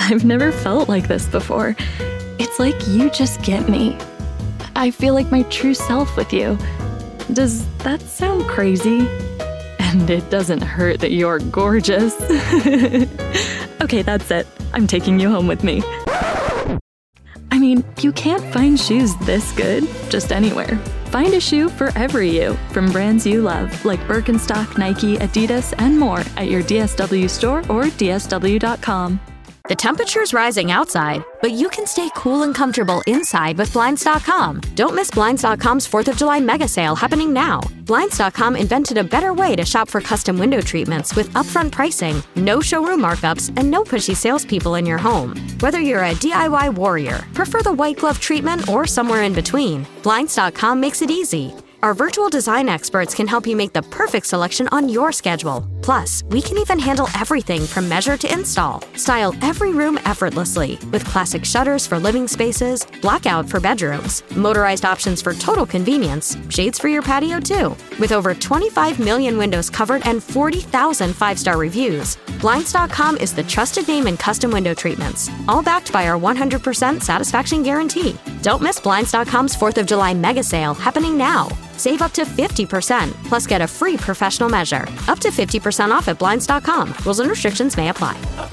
I've never felt like this before. It's like you just get me. I feel like my true self with you. Does that sound crazy? And it doesn't hurt that you're gorgeous. Okay, that's it. I'm taking you home with me. I mean, you can't find shoes this good just anywhere. Find a shoe for every you from brands you love, like Birkenstock, Nike, Adidas, and more at your DSW store or DSW.com. The temperature's rising outside, but you can stay cool and comfortable inside with Blinds.com. Don't miss Blinds.com's 4th of July mega sale happening now. Blinds.com invented a better way to shop for custom window treatments with upfront pricing, no showroom markups, and no pushy salespeople in your home. Whether you're a DIY warrior, prefer the white glove treatment, or somewhere in between, Blinds.com makes it easy. Our virtual design experts can help you make the perfect selection on your schedule. Plus, we can even handle everything from measure to install. Style every room effortlessly with classic shutters for living spaces, blackout for bedrooms, motorized options for total convenience, shades for your patio too. With over 25 million windows covered and 40,000 5-star reviews, Blinds.com is the trusted name in custom window treatments, all backed by our 100% satisfaction guarantee. Don't miss Blinds.com's 4th of July mega sale happening now. Save up to 50%, plus get a free professional measure. Up to 50% off at Blinds.com. Rules and restrictions may apply.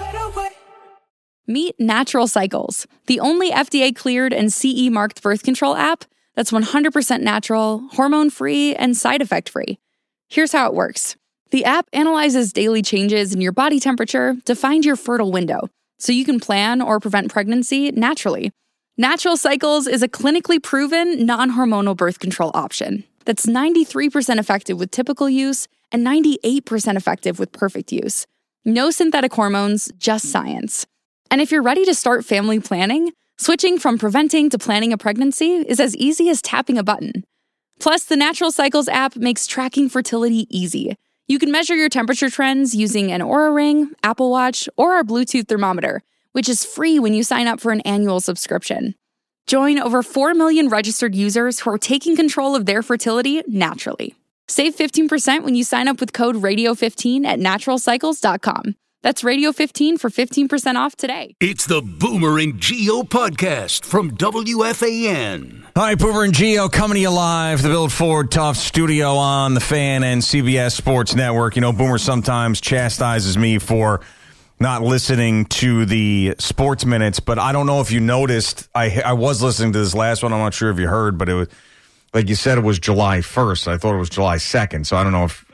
Meet Natural Cycles, the only FDA-cleared and CE-marked birth control app that's 100% natural, hormone-free, and side effect-free. Here's how it works. The app analyzes daily changes in your body temperature to find your fertile window, so you can plan or prevent pregnancy naturally. Natural Cycles is a clinically proven, non-hormonal birth control option that's 93% effective with typical use and 98% effective with perfect use. No synthetic hormones, just science. And if you're ready to start family planning, switching from preventing to planning a pregnancy is as easy as tapping a button. Plus, the Natural Cycles app makes tracking fertility easy. You can measure your temperature trends using an Oura Ring, Apple Watch, or our Bluetooth thermometer, which is free when you sign up for an annual subscription. Join over 4 million registered users who are taking control of their fertility naturally. Save 15% when you sign up with code radio15 at naturalcycles.com. That's radio15 for 15% off today. It's the Boomer and Geo podcast from WFAN. Hi, Boomer and Geo coming to you live, the Bill Ford Tough studio on the Fan and CBS Sports Network. You know, Boomer sometimes chastises me for not listening to the sports minutes, but I don't know if you noticed, I was listening to this last one. I'm not sure if you heard, but it was, like you said, it was July 1st. I thought it was July 2nd, so I don't know if,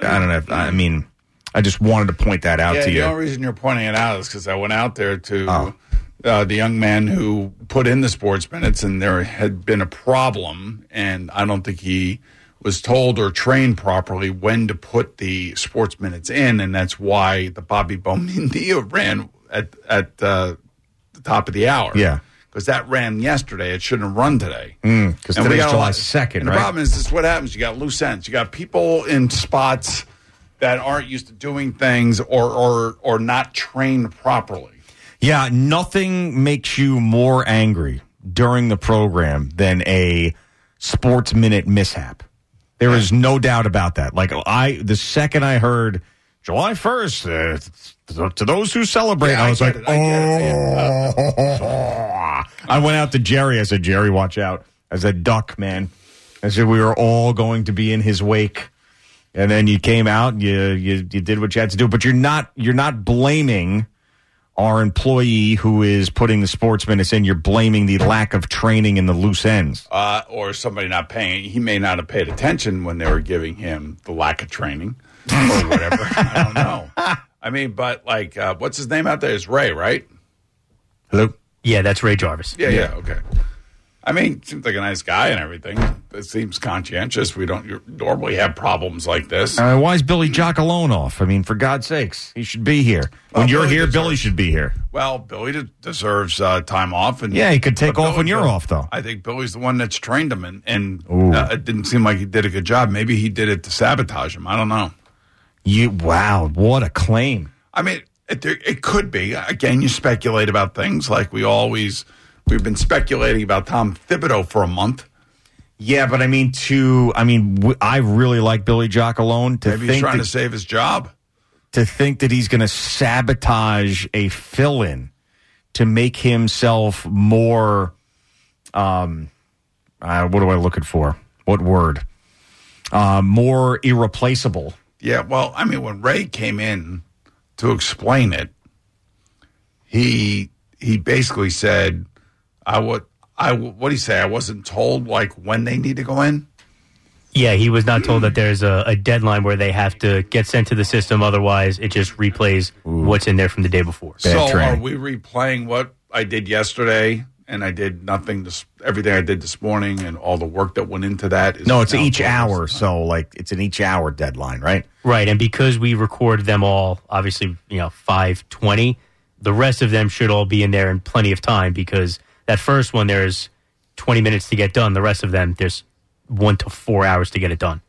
I just wanted to point that out to you. The only reason you're pointing it out is because I went out there to the young man who put in the sports minutes, and there had been a problem, and I don't think he was told or trained properly when to put the sports minutes in, and that's why the Bobby Bonilla ran at the top of the hour. Yeah. Because that ran yesterday. It shouldn't have run today. Because today's July 2nd, and the problem is, this is what happens. You got loose ends. You got people in spots that aren't used to doing things or not trained properly. Yeah, nothing makes you more angry during the program than a sports minute mishap. There is no doubt about that. Like, the second I heard July 1st, to those who celebrate, I was like, I went out to Jerry. I said, Jerry, watch out. I said, duck, man. I said, we were all going to be in his wake. And then you came out, and you did what you had to do. But you're not blaming our employee who is putting the sports minutes in. You're blaming the lack of training and the loose ends. Or somebody not paying. He may not have paid attention when they were giving him the lack of training or whatever. I don't know. I mean, but like, what's his name out there? It's Ray, right? Hello? Yeah, that's Ray Jarvis. Yeah, okay. I mean, seems like a nice guy and everything. It seems conscientious. We don't normally have problems like this. Why is Billy Jock alone off? I mean, for God's sakes, he should be here. When you're here, Billy should be here. Well, Billy deserves time off. And yeah, he could take off when you're off, though. I think Billy's the one that's trained him, and it didn't seem like he did a good job. Maybe he did it to sabotage him. I don't know. Wow, what a claim. I mean, it could be. Again, you speculate about things like we've been speculating about Tom Thibodeau for a month. Yeah, but I really like Billy Jock alone. Maybe he's trying to save his job. To think that he's going to sabotage a fill-in to make himself more, what am I looking for? What word? More irreplaceable. Yeah, well, I mean, when Ray came in to explain it, he basically said, what did he say? I wasn't told, like, when they need to go in? Yeah, he was not told that there's a deadline where they have to get sent to the system. Otherwise, it just replays what's in there from the day before. Are we replaying what I did yesterday? And I did everything I did this morning, and all the work that went into that. It's each hour. So, like, it's an each hour deadline, right? Right. And because we recorded them all, obviously, 5:20, the rest of them should all be in there in plenty of time, because that first one, there's 20 minutes to get done. The rest of them, there's 1 to 4 hours to get it done.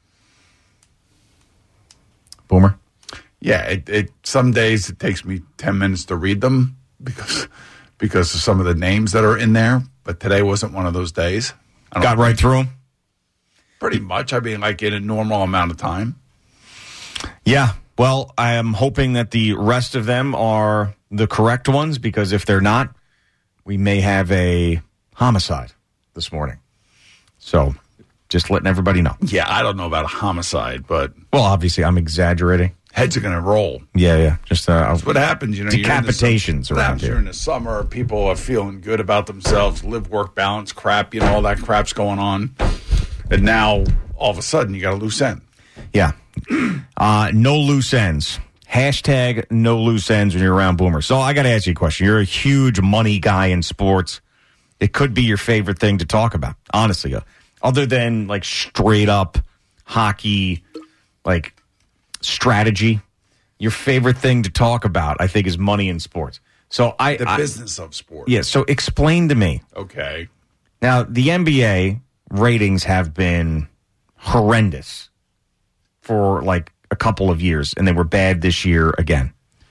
Boomer? Yeah, some days it takes me 10 minutes to read them because of some of the names that are in there. But today wasn't one of those days. Got right through them? Pretty much. I mean, like in a normal amount of time. Yeah. Well, I am hoping that the rest of them are the correct ones, because if they're not, we may have a homicide this morning. So just letting everybody know. Yeah, I don't know about a homicide, but... Well, obviously, I'm exaggerating. Heads are going to roll. Yeah. Just that's what happens. Decapitations around here. During the summer, people are feeling good about themselves, live-work balance crap, all that crap's going on. And now, all of a sudden, you got a loose end. Yeah. No loose ends. Hashtag no loose ends when you're around Boomer. So I got to ask you a question. You're a huge money guy in sports. It could be your favorite thing to talk about, honestly. Other than, like, straight up hockey, like, strategy, your favorite thing to talk about, I think, is money in sports. So the business of sports. Yeah, so explain to me. Okay. Now, the NBA ratings have been horrendous for, like, a couple of years, and they were bad this year again.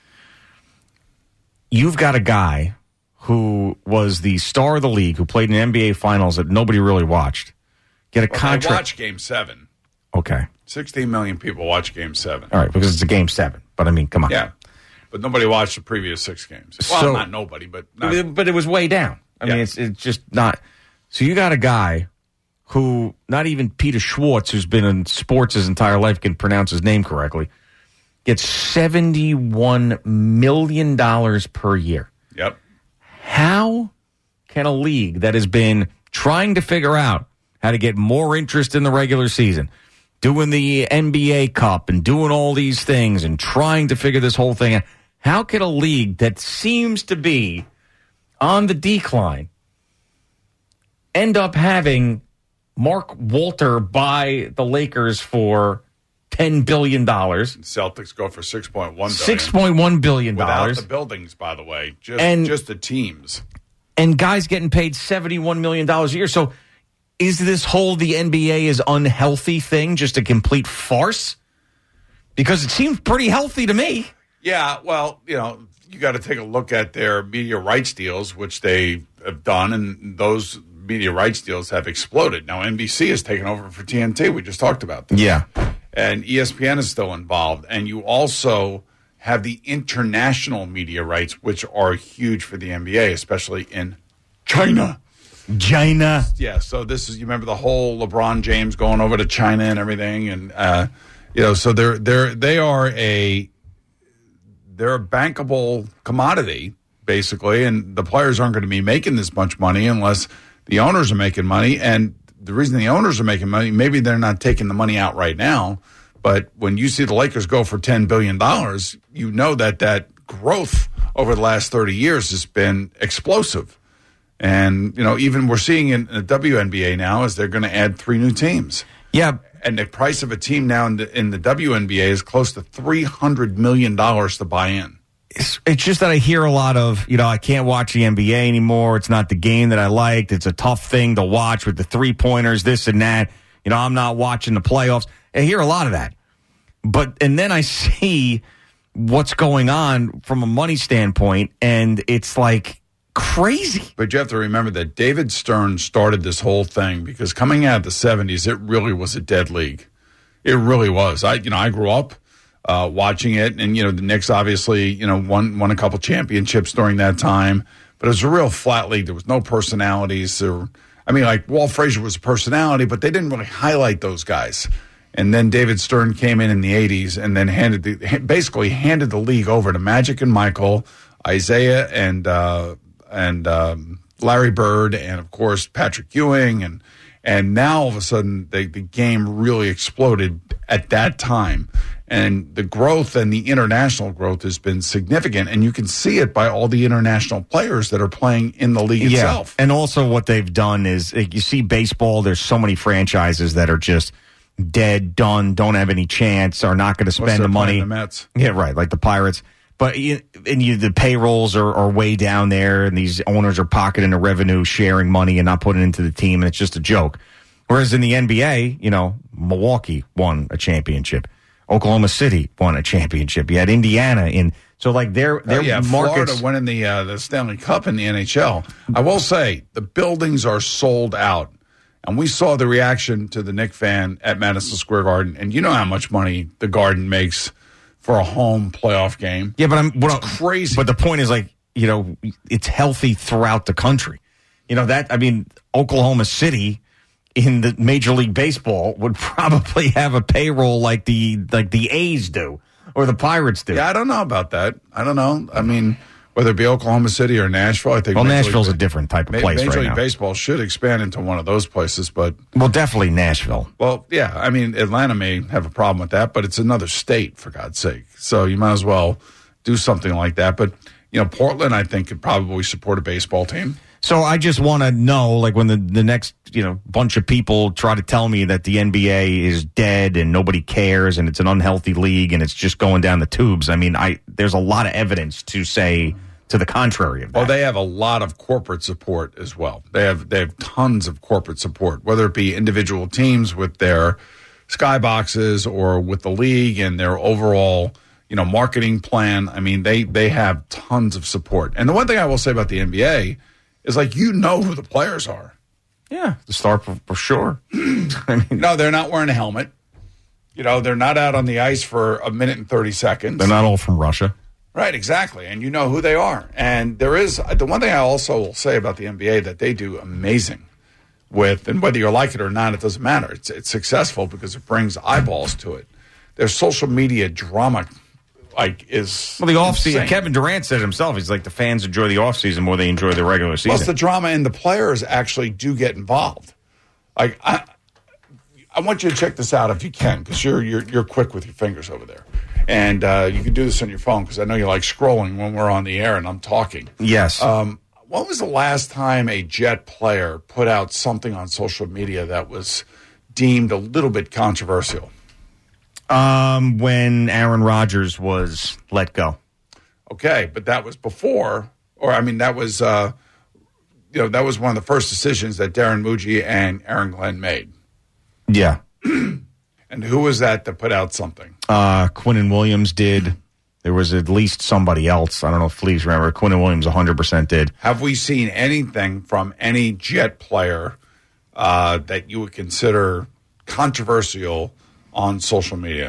You've got a guy who was the star of the league, who played in NBA Finals that nobody really watched, get a contract. I watched Game 7. Okay. 16 million people watch Game 7. All right, because it's a Game 7. But, I mean, come on. Yeah. But nobody watched the previous 6 games. Well, not nobody, but... But it was way down. I mean, it's just not... So you got a guy who, not even Peter Schwartz, who's been in sports his entire life, can pronounce his name correctly, gets $71 million per year. Yep. How can a league that has been trying to figure out how to get more interest in the regular season, doing the NBA Cup and doing all these things and trying to figure this whole thing out, how can a league that seems to be on the decline end up having Mark Walter buy the Lakers for $10 billion? Celtics go for $6.1 billion. $6.1 billion. Without the buildings, by the way. Just the teams. And guys getting paid $71 million a year. So is this whole the NBA is unhealthy thing just a complete farce? Because it seems pretty healthy to me. Yeah, well, you got to take a look at their media rights deals, which they have done, and those media rights deals have exploded. Now, NBC has taken over for TNT. We just talked about that. Yeah. And ESPN is still involved. And you also have the international media rights, which are huge for the NBA, especially in China. Yeah, so this is, you remember the whole LeBron James going over to China and everything, and so they're a bankable commodity basically, and the players aren't going to be making this much money unless the owners are making money. And the reason the owners are making money, maybe they're not taking the money out right now, but when you see the Lakers go for $10 billion, you know that growth over the last 30 years has been explosive. And, even we're seeing in the WNBA now is they're going to add 3 new teams. Yeah. And the price of a team now in the WNBA is close to $300 million to buy in. It's just that I hear a lot of, I can't watch the NBA anymore. It's not the game that I liked. It's a tough thing to watch with the 3-pointers, this and that. I'm not watching the playoffs. I hear a lot of that. And then I see what's going on from a money standpoint, and it's like crazy. But you have to remember that David Stern started this whole thing because coming out of the 70s, it really was a dead league. It really was. I grew up watching it. And, the Knicks obviously, won a couple championships during that time. But it was a real flat league. There was no personalities. Walt Frazier was a personality, but they didn't really highlight those guys. And then David Stern came in the 80s and then handed the league over to Magic and Michael, Isaiah and Larry Bird, and of course Patrick Ewing, and now all of a sudden the game really exploded at that time. And the growth and the international growth has been significant, and you can see it by all the international players that are playing in the league itself. And also what they've done is, you see baseball, there's so many franchises that are just dead, done, don't have any chance, are not going to spend the money. The Mets. Yeah, right, like the Pirates. But the payrolls are way down there, and these owners are pocketing the revenue, sharing money, and not putting it into the team, and it's just a joke. Whereas in the NBA, Milwaukee won a championship. Oklahoma City won a championship. You had Indiana in. So, their markets. Florida winning the Stanley Cup in the NHL. I will say, the buildings are sold out. And we saw the reaction to the Knick fan at Madison Square Garden. And you know how much money the Garden makes for a home playoff game. Yeah, but it's crazy. But the point is, it's healthy throughout the country. Oklahoma City in the Major League Baseball would probably have a payroll like the A's do or the Pirates do. Yeah, I don't know about that. I don't know. Whether it be Oklahoma City or Nashville, I think. Well, Nashville's a different type of place right now. Major League Baseball should expand into one of those places, but. Well, definitely Nashville. Well, yeah. Atlanta may have a problem with that, but it's another state, for God's sake. So you might as well do something like that. But, Portland, I think, could probably support a baseball team. So I just want to know, when the next, bunch of people try to tell me that the NBA is dead and nobody cares and it's an unhealthy league and it's just going down the tubes. There's a lot of evidence to say to the contrary of that. Well, they have a lot of corporate support as well. They have tons of corporate support, whether it be individual teams with their skyboxes or with the league and their overall, marketing plan. They have tons of support. And the one thing I will say about the NBA is who the players are. Yeah, the star for sure. No, they're not wearing a helmet. They're not out on the ice for a minute and 30 seconds. They're not all from Russia. Right, exactly. And you know who they are. And there is the one thing I also will say about the NBA that they do amazing with, and whether you like it or not, it doesn't matter. It's successful because it brings eyeballs to it. Their social media drama is the offseason. insane. Kevin Durant said himself, he's the fans enjoy the offseason more than they enjoy the regular season. Plus the drama and the players actually do get involved. I want you to check this out if you can, because you're quick with your fingers over there. And you can do this on your phone because I know you like scrolling when we're on the air and I'm talking. Yes. When was the last time a Jet player put out something on social media that was deemed a little bit controversial? When Aaron Rodgers was let go. Okay, but that was before, that was, that was one of the first decisions that Darren Muji and Aaron Glenn made. Yeah. And who was that put out something? Quinnen Williams did. There was at least somebody else. I don't know if Fleas remember. Quinnen Williams 100% did. Have we seen anything from any Jet player that you would consider controversial on social media?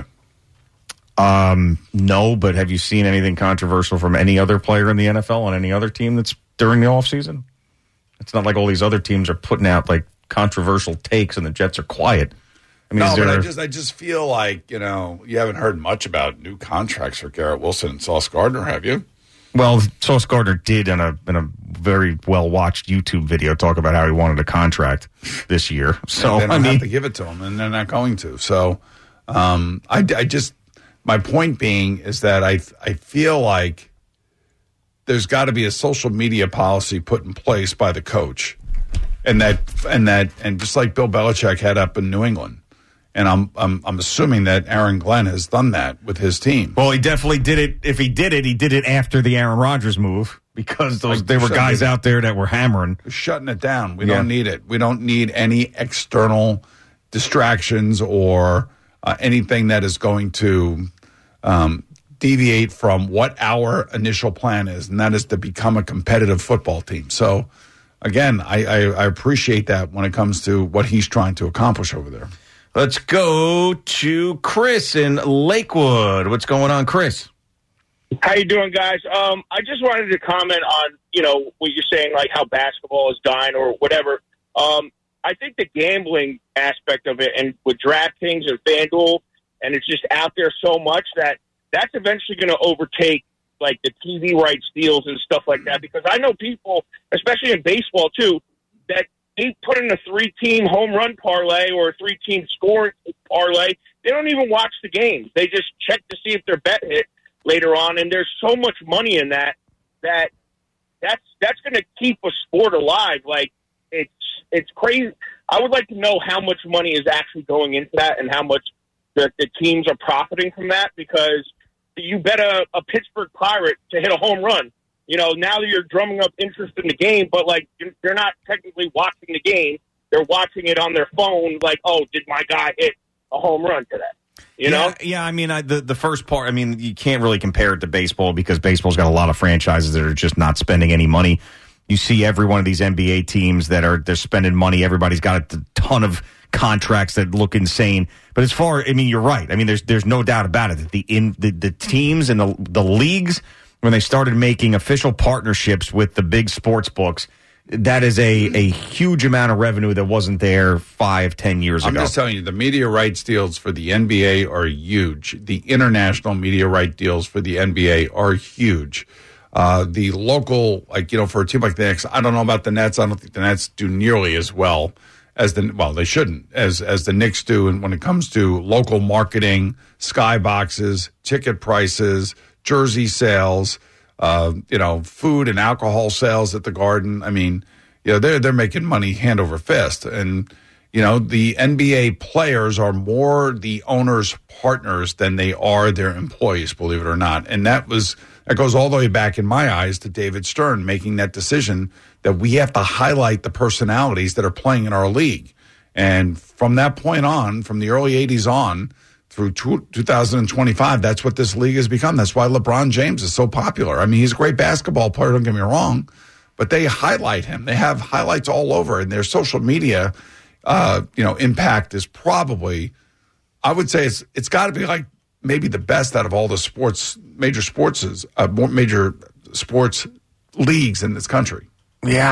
No, but have you seen anything controversial from any other player in the NFL on any other team that's during the offseason? It's not like all these other teams are putting out controversial takes and the Jets are quiet. But I just feel like, you haven't heard much about new contracts for Garrett Wilson and Sauce Gardner, have you? Well, Sauce Gardner did in a very well-watched YouTube video talk about how he wanted a contract this year. So they don't have to give it to him, and they're not going to. So my point being is that I feel like there's got to be a social media policy put in place by the coach, and just like Bill Belichick had up in New England. And I'm assuming that Aaron Glenn has done that with his team. Well, he definitely did it. If he did it after the Aaron Rodgers move, because there were guys out there that were hammering. We're shutting it down. We don't need it. We don't need any external distractions or anything that is going to deviate from what our initial plan is, and that is to become a competitive football team. So, again, I appreciate that when it comes to what he's trying to accomplish over there. Let's go to Chris in Lakewood. What's going on, Chris? How you doing, guys? I just wanted to comment on, what you're saying, like how basketball is dying or whatever. I think the gambling aspect of it, and with DraftKings and FanDuel, and it's just out there so much that's eventually going to overtake, like, the TV rights deals and stuff like that. Because I know people, especially in baseball too, that they put in a 3-team home run parlay or a 3-team score parlay. They don't even watch the games. They just check to see if their bet hit later on. And there's so much money in that's going to keep a sport alive. Like, it's crazy. I would like to know how much money is actually going into that and how much the teams are profiting from that, because you bet a Pittsburgh Pirate to hit a home run. Now that you're drumming up interest in the game, but, like, they're not technically watching the game. They're watching it on their phone, like, oh, did my guy hit a home run today? You know? Yeah, I mean, the first part, I mean, you can't really compare it to baseball because baseball's got a lot of franchises that are just not spending any money. You see every one of these NBA teams they're spending money. Everybody's got a ton of contracts that look insane. But as far, I mean, you're right. I mean, there's no doubt about it that the teams and the leagues, when they started making official partnerships with the big sports books, that is a huge amount of revenue that wasn't there 5-10 years ago. I'm just telling you, the media rights deals for the NBA are huge. The international media right deals for the NBA are huge. The local, for a team like the Knicks, I don't know about the Nets. I don't think the Nets do nearly as well as they shouldn't, as the Knicks do. And when it comes to local marketing, skyboxes, ticket prices, jersey sales, food and alcohol sales at the Garden. I mean, they're making money hand over fist. And, the NBA players are more the owners' partners than they are their employees, believe it or not. And that goes all the way back in my eyes to David Stern making that decision that we have to highlight the personalities that are playing in our league. And from that point on, from the early 80s on, through 2025, that's what this league has become. That's why LeBron James is so popular. I mean, he's a great basketball player, don't get me wrong, but they highlight him. They have highlights all over, and their social media, impact is probably, I would say it's got to be like maybe the best out of all the major sports leagues in this country. Yeah,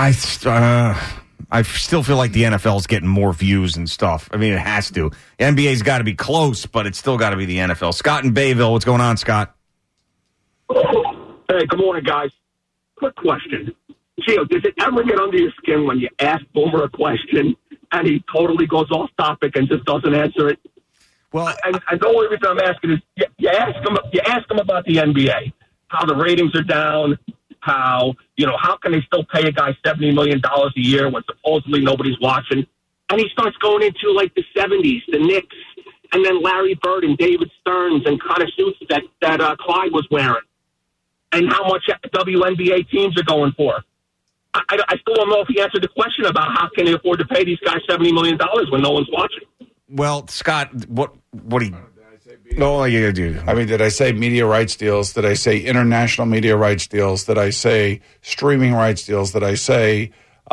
I still feel like the NFL's getting more views and stuff. I mean, it has to. The NBA's got to be close, but it's still got to be the NFL. Scott in Bayville, what's going on, Scott? Hey, good morning, guys. Quick question. Gio, does it ever get under your skin when you ask Boomer a question and he totally goes off topic and just doesn't answer it? Well, and the only reason I'm asking is you ask him about the NBA, how the ratings are down, how can they still pay a guy $70 million a year when supposedly nobody's watching? And he starts going into, like, the 70s, the Knicks, and then Larry Bird and David Stearns and kind of suits that Clyde was wearing, and how much WNBA teams are going for. I still don't know if he answered the question about how can they afford to pay these guys $70 million when no one's watching. Well, Scott, what he... No, you do. I mean, did I say media rights deals? Did I say international media rights deals? Did I say streaming rights deals? Did I say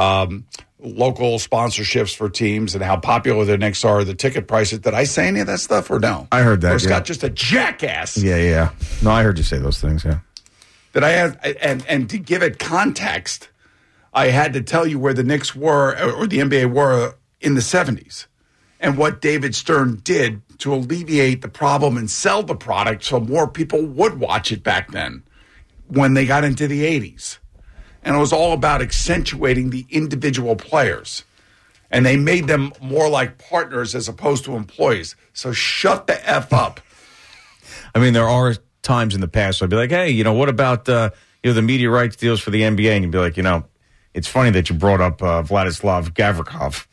local sponsorships for teams and how popular the Knicks are, the ticket prices? Did I say any of that stuff or no? I heard that. Or Scott just a jackass? Yeah. No, I heard you say those things, yeah. Did I have, and to give it context, I had to tell you where the Knicks were or the NBA were in the 70s and what David Stern did to alleviate the problem and sell the product so more people would watch it back then when they got into the 80s. And it was all about accentuating the individual players. And they made them more like partners as opposed to employees. So shut the F up. I mean, there are times in the past where I'd be like, hey, what about the media rights deals for the NBA? And you'd be like, it's funny that you brought up Vladislav Gavrikov.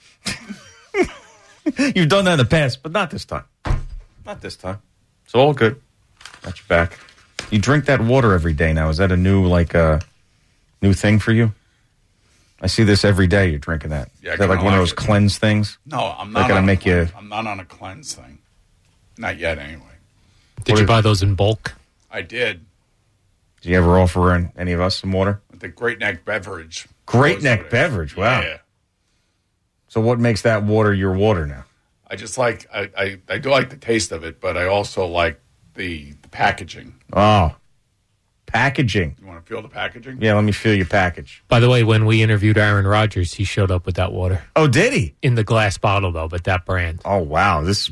You've done that in the past, but not this time. Not this time. It's all good. Got your back. You drink that water every day now. Is that a new new thing for you? I see this every day. You're drinking that. Yeah, is that like one of those cleanse things? No, I'm not. I'm not on a cleanse thing. Not yet, anyway. Did you buy those in bulk? I did. Did you ever offer any of us some water? The Great Neck Beverage. Great Neck Beverage. Wow. Yeah. So what makes that water your water now? I just like I do like the taste of it, but I also like the packaging. Oh, packaging. You want to feel the packaging? Yeah, let me feel your package. By the way, when we interviewed Aaron Rodgers, he showed up with that water. Oh, did he? In the glass bottle, though, but that brand. Oh, wow. This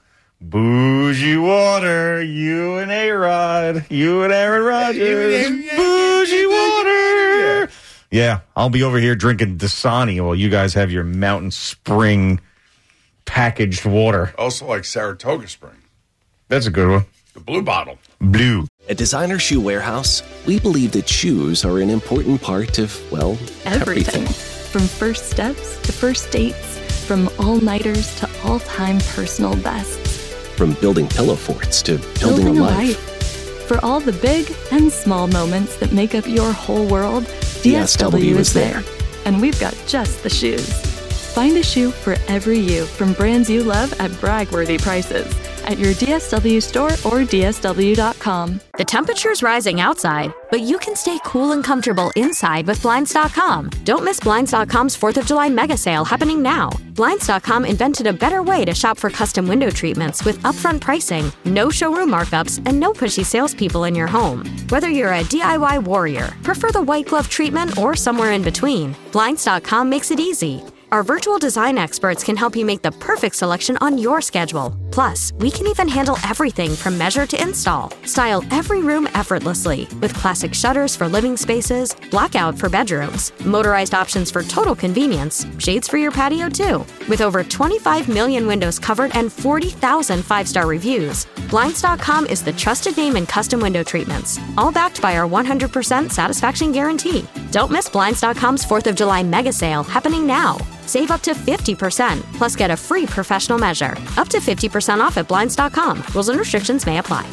bougie water, you and A-Rod, you and Aaron Rodgers, bougie water. Yeah, I'll be over here drinking Dasani while you guys have your Mountain Spring packaged water. Also like Saratoga Spring. That's a good one. The blue bottle. Blue. At Designer Shoe Warehouse, we believe that shoes are an important part of, well, everything. From first steps to first dates, from all-nighters to all-time personal bests. From building pillow forts to building a life. For all the big and small moments that make up your whole world, DSW is there. And we've got just the shoes. Find a shoe for every you from brands you love at brag-worthy prices at your DSW store or DSW.com. The temperature's rising outside, but you can stay cool and comfortable inside with Blinds.com. Don't miss Blinds.com's 4th of July mega sale happening now. Blinds.com invented a better way to shop for custom window treatments with upfront pricing, no showroom markups, and no pushy salespeople in your home. Whether you're a DIY warrior, prefer the white glove treatment, or somewhere in between, Blinds.com makes it easy. Our virtual design experts can help you make the perfect selection on your schedule. Plus, we can even handle everything from measure to install. Style every room effortlessly with classic shutters for living spaces, blackout for bedrooms, motorized options for total convenience, shades for your patio too. With over 25 million windows covered and 40,000 5-star reviews, Blinds.com is the trusted name in custom window treatments, all backed by our 100% satisfaction guarantee. Don't miss Blinds.com's 4th of July mega sale happening now. Save up to 50%, plus get a free professional measure. Up to 50% off at Blinds.com. Rules and restrictions may apply.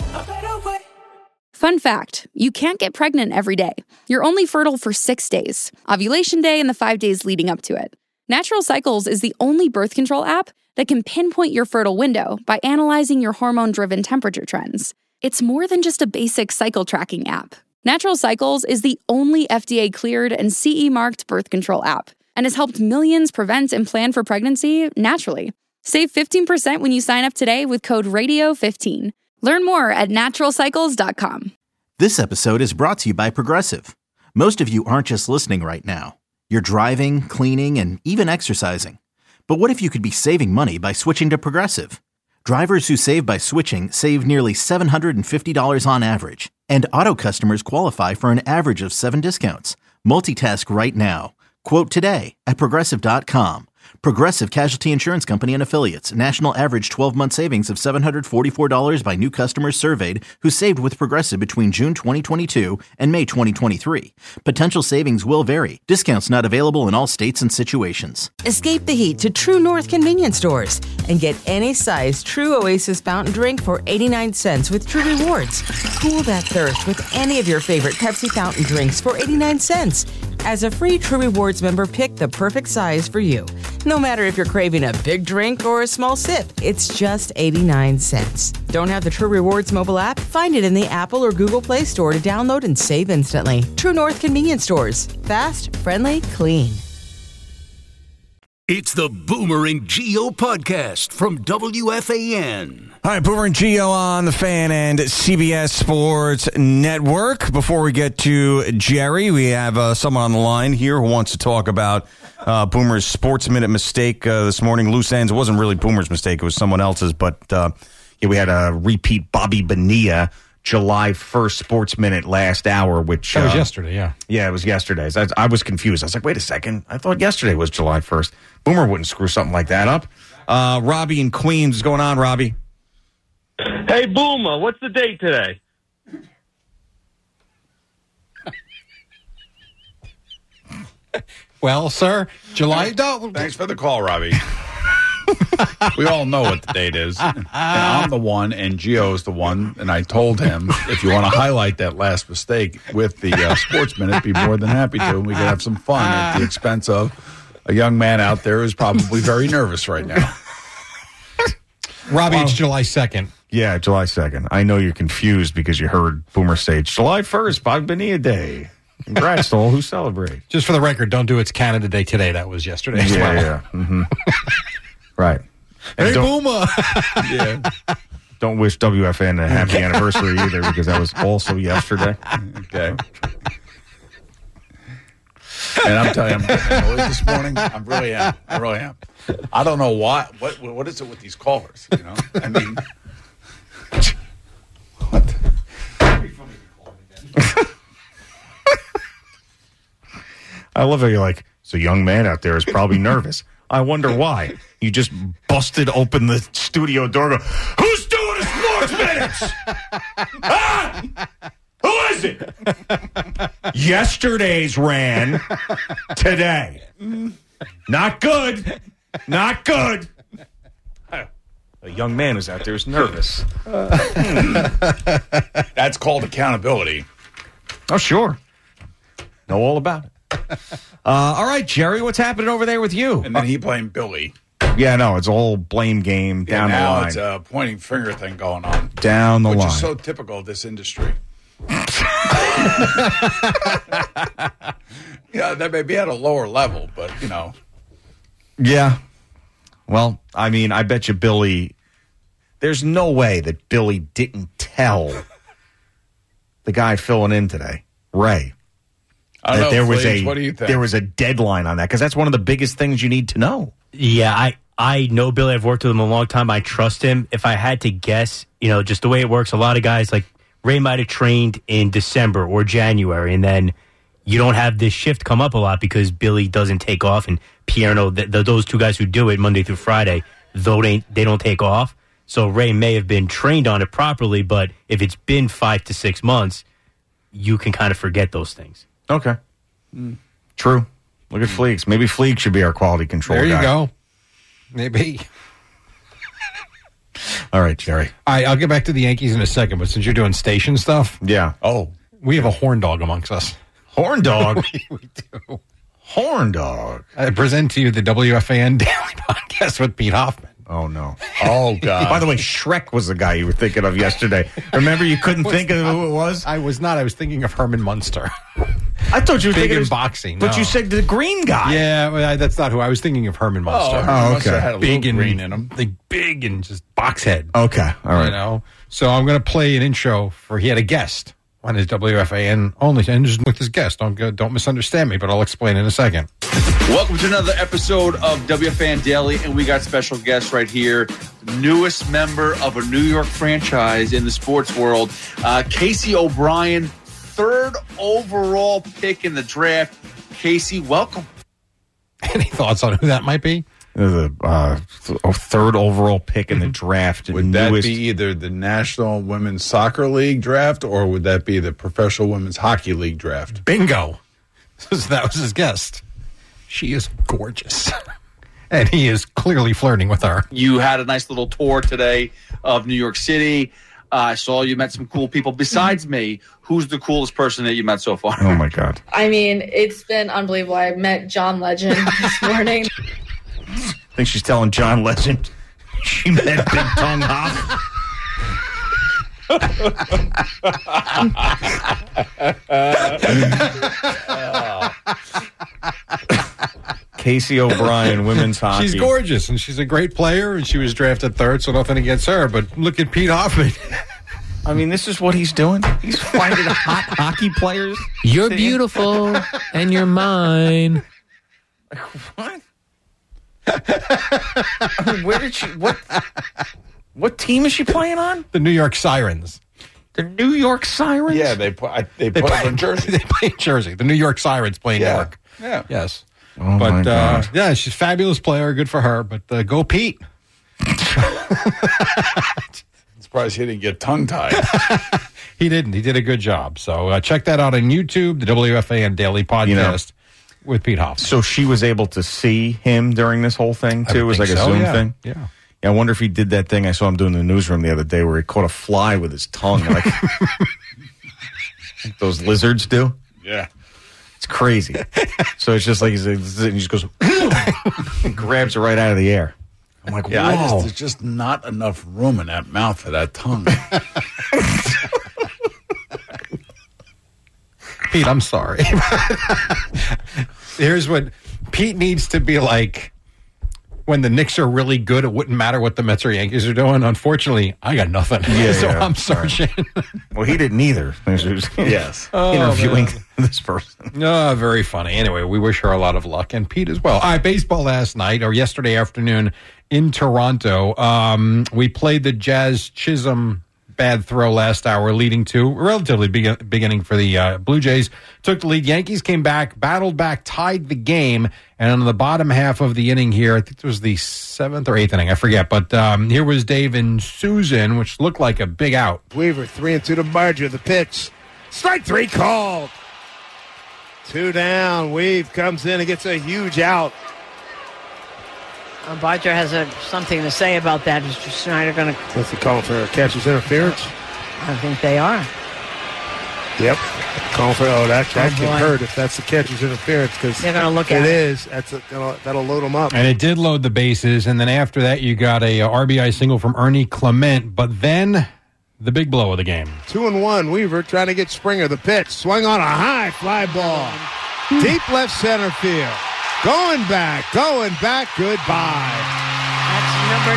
Fun fact, you can't get pregnant every day. You're only fertile for 6 days, ovulation day and the 5 days leading up to it. Natural Cycles is the only birth control app that can pinpoint your fertile window by analyzing your hormone-driven temperature trends. It's more than just a basic cycle tracking app. Natural Cycles is the only FDA-cleared and CE-marked birth control app, and has helped millions prevent and plan for pregnancy naturally. Save 15% when you sign up today with code RADIO15. Learn more at naturalcycles.com. This episode is brought to you by Progressive. Most of you aren't just listening right now. You're driving, cleaning, and even exercising. But what if you could be saving money by switching to Progressive? Drivers who save by switching save nearly $750 on average. And auto customers qualify for an average of 7 discounts. Multitask right now. Quote today at Progressive.com. Progressive Casualty Insurance Company and Affiliates. National average 12-month savings of $744 by new customers surveyed who saved with Progressive between June 2022 and May 2023. Potential savings will vary. Discounts not available in all states and situations. Escape the heat to True North convenience stores and get any size True Oasis fountain drink for 89 cents with True Rewards. Cool that thirst with any of your favorite Pepsi fountain drinks for 89 cents. As a free True Rewards member, pick the perfect size for you. No matter if you're craving a big drink or a small sip, it's just 89 cents. Don't have the True Rewards mobile app? Find it in the Apple or Google Play Store to download and save instantly. True North convenience stores. Fast, friendly, clean. It's the Boomer and Gio podcast from WFAN. All right, Boomer and Gio on the Fan and CBS Sports Network. Before we get to Jerry, we have someone on the line here who wants to talk about Boomer's Sports Minute mistake this morning. Loose ends. It wasn't really Boomer's mistake. It was someone else's. But we had a repeat Bobby Bonilla July 1st Sports Minute last hour, which... That was yesterday, yeah. Yeah, it was yesterday's. I was confused. I was like, wait a second. I thought yesterday was July 1st. Boomer wouldn't screw something like that up. Robbie in Queens. What's going on, Robbie? Hey, Boomer, what's the date today? Well, sir, July... Thanks for the call, Robbie. We all know what the date is. And I'm the one, and Gio's the one. And I told him, if you want to highlight that last mistake with the Sports Minute, be more than happy to. And we can have some fun at the expense of a young man out there who's probably very nervous right now. Robbie, it's July 2nd. Yeah, July 2nd. I know you're confused because you heard Boomer say it's July 1st, Bobby Bonilla Day. Congrats to all who celebrate. Just for the record, don't do It's Canada Day today. That was yesterday as well. Yeah. Mm-hmm. Right. Hey, don't- Boomer. Yeah. Don't wish WFN a happy anniversary either, because that was also yesterday. Okay. And I'm telling you, I'm getting annoyed this morning. I really am. I don't know why. What is it with these callers? You know, I mean, what? I love how you're like, so a young man out there is probably nervous. I wonder why. You just busted open the studio door. Go, who's doing the sports minutes? Ah! Who is it? Yesterday's ran today. Not good. Not good. A young man who's out there is nervous. That's called accountability. Oh, sure. Know all about it. All right, Jerry, what's happening over there with you? And then he blamed Billy. Yeah, no, it's a whole blame game down the now line. it's a pointing finger thing going on. Down the which line. is so typical of this industry. Yeah, that may be at a lower level, but, you know. Yeah. Well, I mean, I bet you Billy, there's no way that Billy didn't tell the guy filling in today, Ray. I don't know, there was Flames, what do you think? There was a deadline on that, because that's one of the biggest things you need to know. Yeah, I know Billy. I've worked with him a long time. I trust him. If I had to guess, just the way it works, a lot of guys, like Ray might have trained in December or January, and then you don't have this shift come up a lot because Billy doesn't take off, and Pierno, those two guys who do it Monday through Friday, they don't take off. So Ray may have been trained on it properly, but if it's been 5 to 6 months, you can kind of forget those things. Okay. True. Look at Fleeks. Maybe Fleeks should be our quality control There you guy. go. Maybe. All right, Jerry. All right, I'll get back to the Yankees in a second, but since you're doing station stuff, yeah. Oh, we have a horn dog amongst us. Horn dog? we do. Horn dog. I present to you the WFAN Daily Podcast with Pete Hoffman. Oh, no. Oh, God. By the way, Shrek was the guy you were thinking of yesterday. Remember, you couldn't think of who it was? I was not. I was thinking of Herman Munster. I thought you were big thinking in of boxing. But no. you said the green guy. Yeah, well, that's not who I was thinking of. Herman Munster. Herman Munster had a big little and green in him. like big and just box head. Okay, all right. You know, so I'm going to play an intro for. He had a guest on his WFAN only, and just with his guest. Don't misunderstand me, but I'll explain in a second. Welcome to another episode of WFAN Daily, and we got special guests right here. Newest member of a New York franchise in the sports world, Casey O'Brien, third overall pick in the draft. Casey, welcome. Any thoughts on who that might be? The third overall pick in the draft. Would that be either the National Women's Soccer League draft, or would that be the Professional Women's Hockey League draft? Bingo. That was his guest. She is gorgeous. And he is clearly flirting with her. You had a nice little tour today of New York City. I saw you met some cool people. Besides me, who's the coolest person that you met so far? Oh, my God. I mean, it's been unbelievable. I met John Legend this morning. I think she's telling John Legend she met Big Tongue Hop. Casey O'Brien, women's hockey. She's gorgeous, and she's a great player, and she was drafted third, so nothing against her. But look at Pete Hoffman. I mean, this is what he's doing. He's finding hot hockey players. You're beautiful, and you're mine. What? I mean, where did she? What team is she playing on? The New York Sirens. The New York Sirens? Yeah, they put them in Jersey. They play in Jersey. The New York Sirens play in New York. Yeah. Yes. Oh, but my God. yeah, she's a fabulous player. Good for her. But go Pete. Surprised he didn't get tongue-tied. He didn't. He did a good job. So check that out on YouTube, the WFAN Daily Podcast with Pete Hoffman. So she was able to see him during this whole thing, too? It was like a Zoom thing? Yeah. Yeah, I wonder if he did that thing I saw him do in the newsroom the other day where he caught a fly with his tongue, like those lizards do. Yeah. It's crazy. So it's just like he just goes and grabs it right out of the air. I'm like, Yeah, whoa. there's just not enough room in that mouth for that tongue. Pete, I'm sorry. Here's what Pete needs to be like. when the Knicks are really good, it wouldn't matter what the Mets or Yankees are doing. Unfortunately, I got nothing. Yeah, so I'm searching. Well, he didn't either. Yes. Interviewing this person. Very funny. Anyway, we wish her a lot of luck, and Pete as well. All right, baseball last night, or yesterday afternoon in Toronto. We played the Jazz Chisholm bad throw last hour, leading to a relatively beginning for the Blue Jays. Took the lead. Yankees came back, battled back, tied the game. And on the bottom half of the inning here, I think it was the 7th or 8th inning, I forget. But here was Dave and Susan, which looked like a big out. Weaver, 3-2 to Barger. The pitch. Strike 3 called. 2 down. Weave comes in and gets a huge out. Barger has something to say about that. Is Schneider going to... What's he calling for? A catcher's interference? I think they are. Yep. Calling for... that can hurt if that's the catcher's interference, because they're going to look at it. It is. That'll load them up. And it did load the bases. And then after that, you got a RBI single from Ernie Clement. But then the big blow of the game. 2-1. Weaver trying to get Springer. The pitch. Swung on a high fly ball. Deep left center field. Going back, goodbye. That's number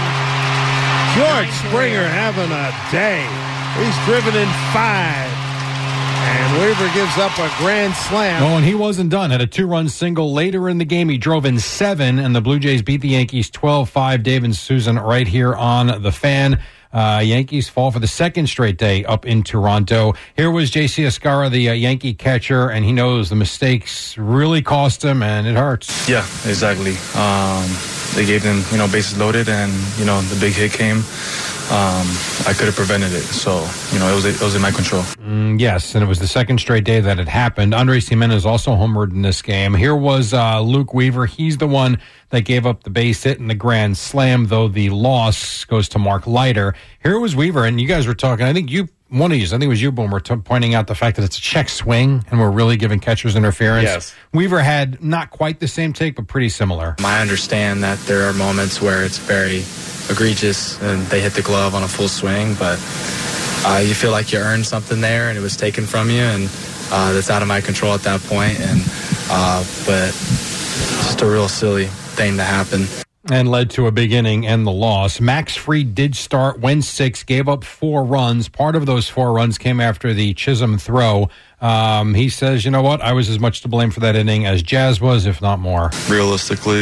9. George Springer having a day. He's driven in 5. And Weaver gives up a grand slam. Oh, and he wasn't done. Had a 2-run single later in the game. He drove in 7, and the Blue Jays beat the Yankees 12-5. Dave and Susan right here on The Fan. Yankees fall for the second straight day up in Toronto. Here was J.C. Escara, the Yankee catcher, and he knows the mistakes really cost him, and it hurts. Yeah, exactly. They gave them, bases loaded, and, the big hit came. I could have prevented it, so, it was in my control. Yes, and it was the second straight day that it happened. Andres Gimenez also homered in this game. Here was Luke Weaver. He's the one that gave up the base hit and the grand slam, though the loss goes to Mark Leiter. Here was Weaver, and you guys were talking, I think it was you, Boomer, pointing out the fact that it's a check swing, and we're really giving catchers interference. Yes. Weaver had not quite the same take, but pretty similar. I understand that there are moments where it's very egregious, and they hit the glove on a full swing, but you feel like you earned something there, and it was taken from you, and that's out of my control at that point, and but just a real silly thing to happen. And led to a big inning and the loss. Max Fried did start, went 6, gave up 4 runs. Part of those 4 runs came after the Chisholm throw. He says, you know what, I was as much to blame for that inning as Jazz was, if not more. Realistically,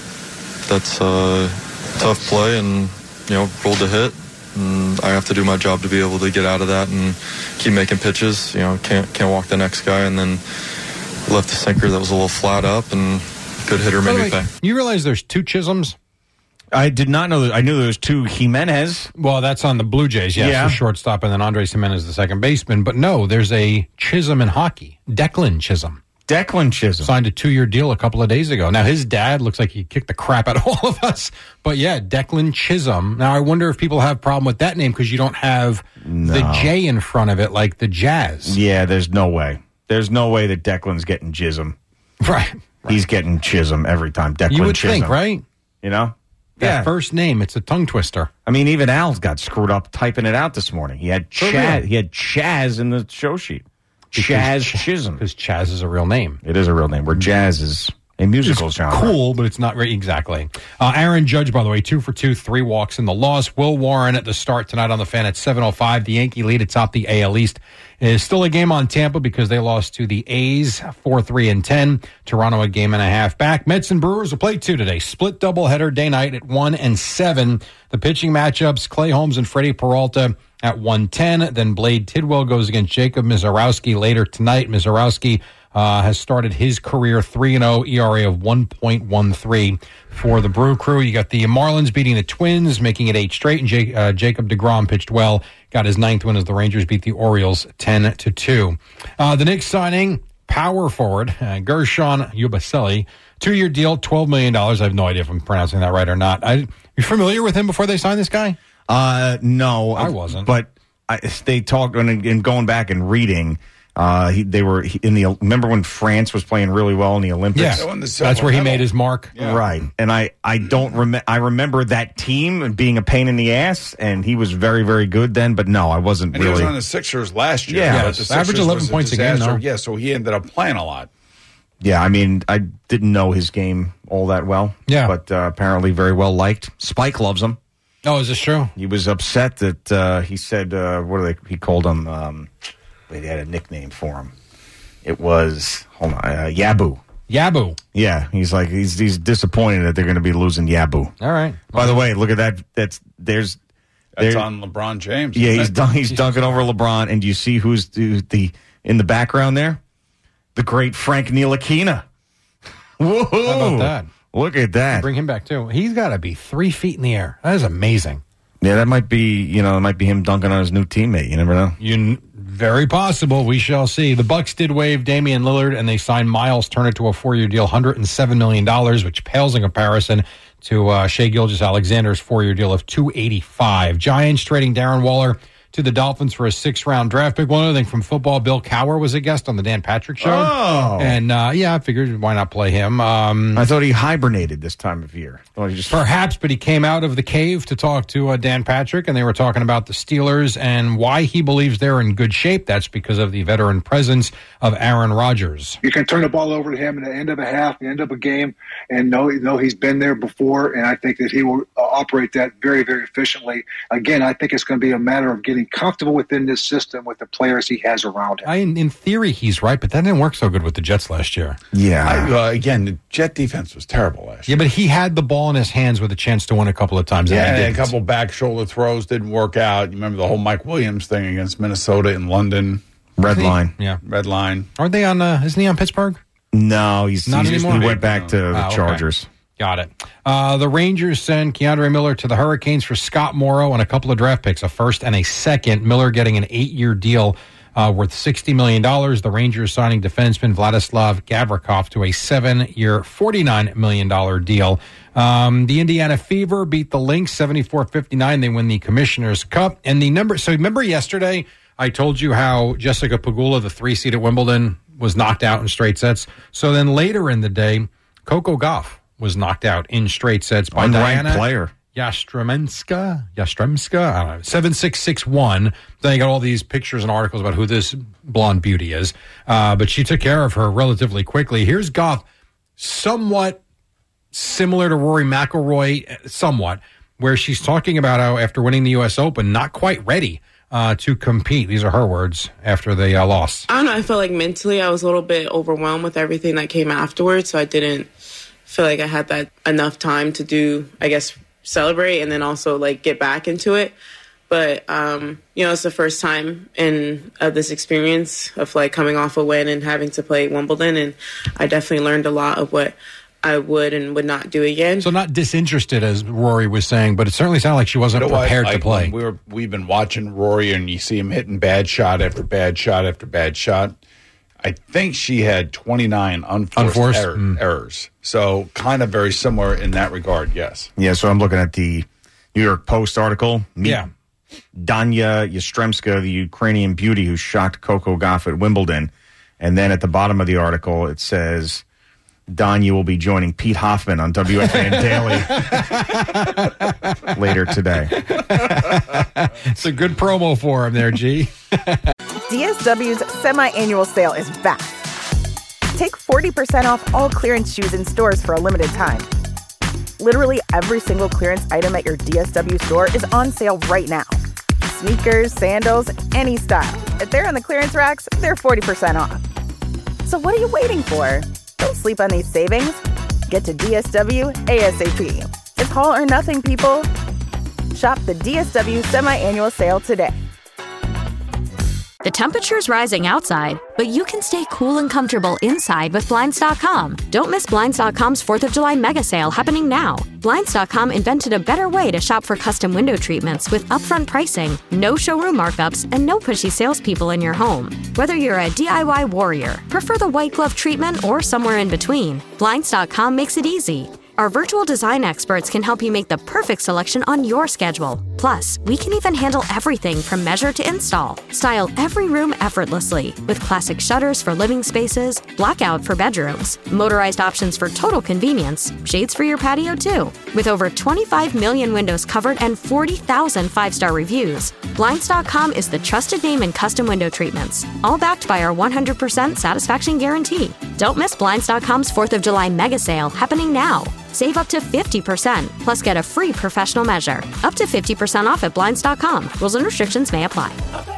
that's a tough play and, rolled a hit. And I have to do my job to be able to get out of that and keep making pitches. Can't walk the next guy, and then left the sinker that was a little flat up, and good hitter made me pay. You realize there's 2 Chisholms? I did not know that. I knew there was 2 Jimenez. Well, that's on the Blue Jays, yes, Yeah. the shortstop, and then Andres Gimenez, the second baseman. But no, there's a Chisholm in hockey, Declan Chisholm. Declan Chisholm. Signed a 2-year deal a couple of days ago. Now, his dad looks like he kicked the crap out of all of us. But yeah, Declan Chisholm. Now, I wonder if people have a problem with that name because you don't have the J in front of it like the Jazz. Yeah, there's no way. There's no way that Declan's getting Chisholm. Right. He's getting Chisholm every time. Declan You would Chisholm. think, right? That first name, it's a tongue twister. I mean, even Al's got screwed up typing it out this morning. He had Chaz. He had Chaz in the show sheet. Chaz Chisholm. Because Chaz is a real name. It is a real name. Where Jazz is a musical genre. Cool, but it's not right exactly. Aaron Judge, by the way, 2 for 2, 3 walks in the loss. Will Warren at the start tonight on The Fan at 7:05. The Yankee lead atop the AL East. It is still a game on Tampa because they lost to the A's 4-3-10. Toronto a game and a half back. Mets and Brewers will play 2 today. Split doubleheader day night at 1 and 7. The pitching matchups, Clay Holmes and Freddie Peralta at 1:10. Then Blade Tidwell goes against Jacob Mizorowski later tonight. Mizorowski has started his career 3-0, ERA of 1.13 for the Brew Crew. You got the Marlins beating the Twins, making it 8 straight, and Jacob deGrom pitched well, got his 9th win as the Rangers beat the Orioles 10-2. The Knicks signing power forward Gershon Yabusele, 2-year deal, $12 million. I have no idea if I'm pronouncing that right or not. You familiar with him before they signed this guy? No, I wasn't. But they talked, and going back and reading, they were in the. Remember when France was playing really well in the Olympics? Yeah, that's where he made his mark. Yeah. Right, and I don't remember. I remember that team being a pain in the ass, and he was very, very good then. But no, I wasn't and really. He was on the Sixers last year. Yeah, but the Sixers average 11 was a points a game. disaster. No? Yeah, so he ended up playing a lot. Yeah, I mean, I didn't know his game all that well. Yeah. But apparently very well liked. Spike loves him. Oh, is this true? He was upset that he said, he called him, they had a nickname for him. It was, Yabu. Yabu. Yeah, he's like, he's disappointed that they're going to be losing Yabu. All right. By the way, look at that. That's on LeBron James. Yeah, he's dunking over LeBron. And do you see who's the in the background there? The great Frank Ntilikina. Whoa! How about that? Look at that. Bring him back too. He's got to be 3 feet in the air. That is amazing. Yeah, that might be, it might be him dunking on his new teammate. You never know. Very possible. We shall see. The Bucks did waive Damian Lillard, and they signed Miles Turner to a 4-year deal, $107 million, which pales in comparison to Shai Gilgeous-Alexander's 4-year deal of $285. Giants trading Darren Waller to the Dolphins for a 6th-round draft pick. One other thing from football, Bill Cowher was a guest on the Dan Patrick Show. Oh. And, I figured why not play him. I thought he hibernated this time of year. Perhaps, but he came out of the cave to talk to Dan Patrick, and they were talking about the Steelers and why he believes they're in good shape. That's because of the veteran presence of Aaron Rodgers. You can turn the ball over to him at the end of a half, the end of a game, and know he's been there before, and I think that he will operate that very, very efficiently. Again, I think it's going to be a matter of getting comfortable within this system with the players he has around him. In theory, he's right, but that didn't work so good with the Jets last year. Yeah. Again, the Jet defense was terrible last year. Yeah, but he had the ball in his hands with a chance to win a couple of times. Yeah, and a couple back shoulder throws didn't work out. You remember the whole Mike Williams thing against Minnesota in London? Red line. Yeah. Red line. Aren't they on, isn't he on Pittsburgh? No, he's not anymore. He went back to the Chargers. Okay. Got it. The Rangers send Keandre Miller to the Hurricanes for Scott Morrow and a couple of draft picks, a 1st and a 2nd. Miller getting an 8-year deal worth $60 million. The Rangers signing defenseman Vladislav Gavrikov to a 7-year, $49 million deal. The Indiana Fever beat the Lynx 74-59. They win the Commissioner's Cup. And so remember yesterday I told you how Jessica Pegula, the 3 seed at Wimbledon, was knocked out in straight sets. So then later in the day, Coco Gauff was knocked out in straight sets by Diana player. Yastremska, I don't know, 7-6-6-1. Then you got all these pictures and articles about who this blonde beauty is. But she took care of her relatively quickly. Here's Gauff, somewhat similar to Rory McIlroy, somewhat, where she's talking about how after winning the U.S. Open, not quite ready to compete. These are her words after the loss. I don't know. I felt like mentally I was a little bit overwhelmed with everything that came afterwards, so I didn't feel like I had that enough time to do, I guess, celebrate and then also like get back into it. But it's the first time in this experience of like coming off a win and having to play Wimbledon, and I definitely learned a lot of what I would and would not do again. So not disinterested, as Rory was saying, but it certainly sounded like she wasn't prepared to play. We've been watching Rory, and you see him hitting bad shot after bad shot after bad shot. I think she had 29 unforced errors. So kind of very similar in that regard, yes. Yeah, so I'm looking at the New York Post article. Yeah. Danya Yastremska, the Ukrainian beauty who shocked Coco Gauff at Wimbledon. And then at the bottom of the article, it says, Danya will be joining Pete Hoffman on WFAN Daily later today. It's a good promo for him there, G. DSW's semi-annual sale is back. Take 40% off all clearance shoes in stores for a limited time. Literally every single clearance item at your DSW store is on sale right now. Sneakers, sandals, any style. If they're on the clearance racks, they're 40% off. So what are you waiting for? Don't sleep on these savings. Get to DSW ASAP. It's all or nothing, people. Shop the DSW semi-annual sale today. The temperature's rising outside, but you can stay cool and comfortable inside with Blinds.com. Don't miss Blinds.com's 4th of July mega sale happening now. Blinds.com invented a better way to shop for custom window treatments with upfront pricing, no showroom markups, and no pushy salespeople in your home. Whether you're a DIY warrior, prefer the white glove treatment, or somewhere in between, Blinds.com makes it easy. Our virtual design experts can help you make the perfect selection on your schedule. Plus, we can even handle everything from measure to install. Style every room effortlessly with classic shutters for living spaces, blackout for bedrooms, motorized options for total convenience, shades for your patio too. With over 25 million windows covered and 40,000 5-star reviews, Blinds.com is the trusted name in custom window treatments, all backed by our 100% satisfaction guarantee. Don't miss Blinds.com's 4th of July mega sale happening now. Save up to 50%, plus get a free professional measure. Up to 50% off at Blinds.com. Rules and restrictions may apply.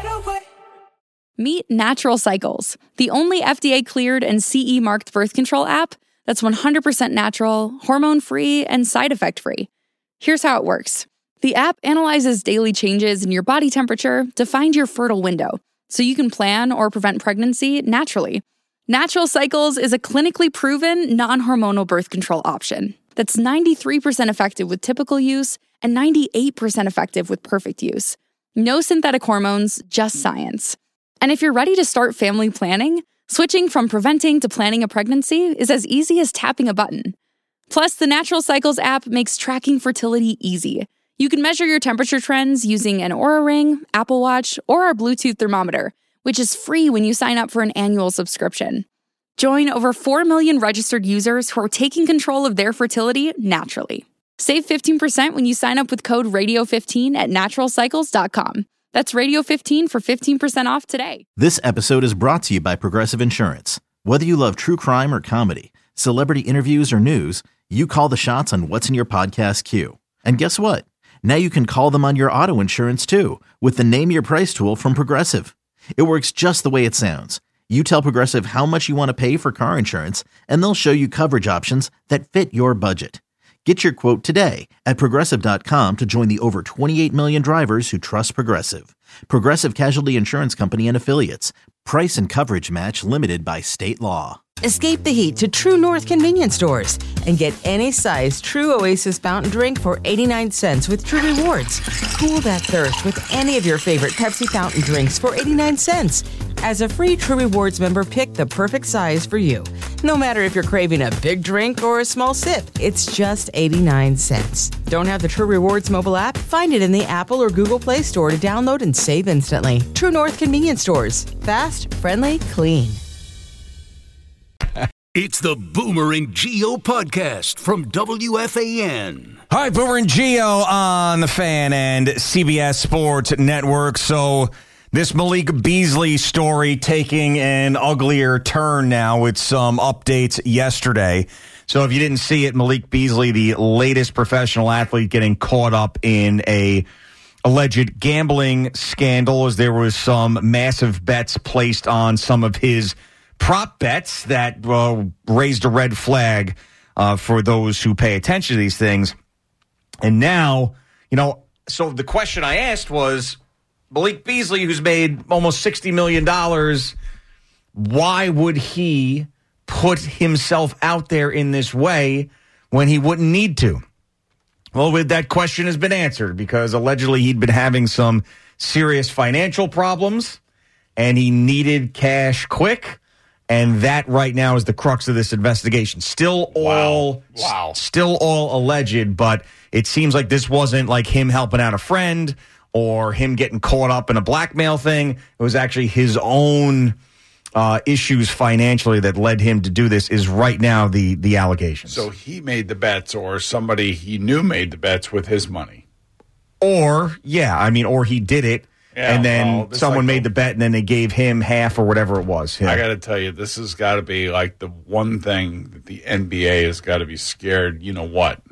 Meet Natural Cycles, the only FDA-cleared and CE-marked birth control app that's 100% natural, hormone-free, and side effect-free. Here's how it works. The app analyzes daily changes in your body temperature to find your fertile window, so you can plan or prevent pregnancy naturally. Natural Cycles is a clinically proven, non-hormonal birth control option that's 93% effective with typical use and 98% effective with perfect use. No synthetic hormones, just science. And if you're ready to start family planning, switching from preventing to planning a pregnancy is as easy as tapping a button. Plus, the Natural Cycles app makes tracking fertility easy. You can measure your temperature trends using an Oura Ring, Apple Watch, or our Bluetooth thermometer, which is free when you sign up for an annual subscription. Join over 4 million registered users who are taking control of their fertility naturally. Save 15% when you sign up with code RADIO15 at naturalcycles.com. That's Radio15 for 15% off today. This episode is brought to you by Progressive Insurance. Whether you love true crime or comedy, celebrity interviews or news, you call the shots on what's in your podcast queue. And guess what? Now you can call them on your auto insurance too with the Name Your Price tool from Progressive. It works just the way it sounds. You tell Progressive how much you want to pay for car insurance, and they'll show you coverage options that fit your budget. Get your quote today at Progressive.com to join the over 28 million drivers who trust Progressive. Progressive Casualty Insurance Company and Affiliates. Price and coverage match limited by state law. Escape the heat to True North convenience stores and get any size True Oasis fountain drink for 89 cents with True Rewards. Cool that thirst with any of your favorite Pepsi fountain drinks for 89 cents. As a free True Rewards member, pick the perfect size for you. No matter if you're craving a big drink or a small sip, it's just 89 cents. Don't have the True Rewards mobile app? Find it in the Apple or Google Play Store to download and save instantly. True North convenience stores. Fast, friendly, clean. It's the Boomer and Geo podcast from WFAN. Hi, Boomer and Geo on the Fan and CBS Sports Network. So this Malik Beasley story taking an uglier turn now with some updates yesterday. So if you didn't see it, Malik Beasley, the latest professional athlete getting caught up in a alleged gambling scandal, as there was some massive bets placed on some of his prop bets that raised a red flag for those who pay attention to these things. And now, so the question I asked was, Malik Beasley, who's made almost $60 million, why would he put himself out there in this way when he wouldn't need to? Well, that question has been answered because allegedly he'd been having some serious financial problems and he needed cash quick. And that right now is the crux of this investigation. Still all alleged, but it seems like this wasn't like him helping out a friend or him getting caught up in a blackmail thing. It was actually his own issues financially that led him to do this is right now the allegations. So he made the bets, or somebody he knew made the bets with his money. Or he did it. Yeah, and then someone made the bet, and then they gave him half or whatever it was. Yeah. I got to tell you, this has got to be like the one thing that the NBA has got to be scared. You know what?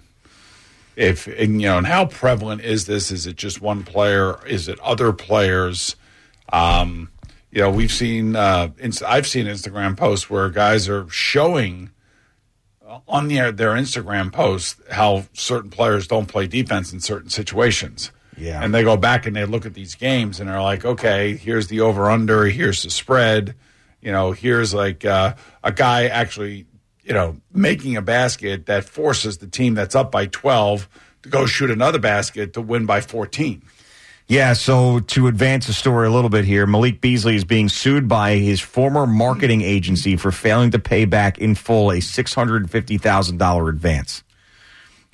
And how prevalent is this? Is it just one player? Is it other players? We've seen. I've seen Instagram posts where guys are showing on their Instagram posts how certain players don't play defense in certain situations. Yeah. And they go back and they look at these games and they're like, okay, here's the over-under, here's the spread. Here's like a guy actually, making a basket that forces the team that's up by 12 to go shoot another basket to win by 14. Yeah, so to advance the story a little bit here, Malik Beasley is being sued by his former marketing agency for failing to pay back in full a $650,000 advance.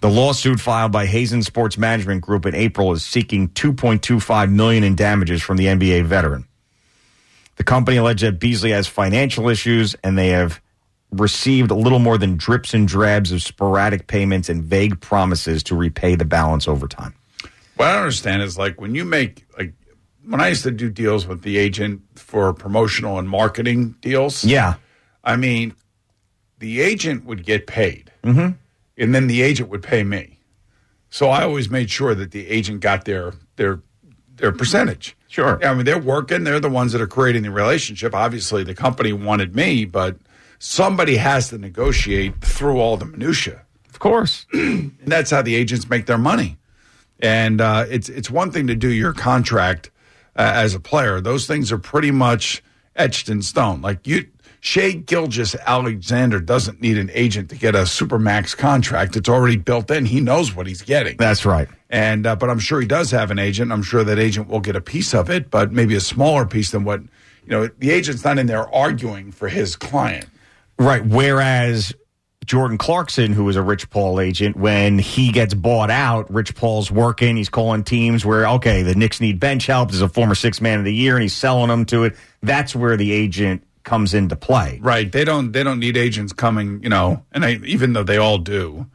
The lawsuit filed by Hazen Sports Management Group in April is seeking $2.25 million in damages from the NBA veteran. The company alleged that Beasley has financial issues, and they have received a little more than drips and drabs of sporadic payments and vague promises to repay the balance over time. What I don't understand is, like, when you make, like, when I used to do deals with the agent for promotional and marketing deals. Yeah. I mean, the agent would get paid. Mm-hmm. And then the agent would pay me. So I always made sure that the agent got their percentage. Sure. I mean, they're working. They're the ones that are creating the relationship. Obviously, the company wanted me, but somebody has to negotiate through all the minutia. Of course. And that's how the agents make their money. And it's one thing to do your contract as a player. Those things are pretty much etched in stone. Like Shea Gilgeous-Alexander doesn't need an agent to get a Supermax contract. It's already built in. He knows what he's getting. That's right. And but I'm sure he does have an agent. I'm sure that agent will get a piece of it, but maybe a smaller piece than what, the agent's not in there arguing for his client. Right. Whereas Jordan Clarkson, who is a Rich Paul agent, when he gets bought out, Rich Paul's working. He's calling teams where, okay, the Knicks need bench help. There's a former sixth man of the year, and he's selling them to it. That's where the agent comes into play. Right. They don't need agents coming, and even though they all do,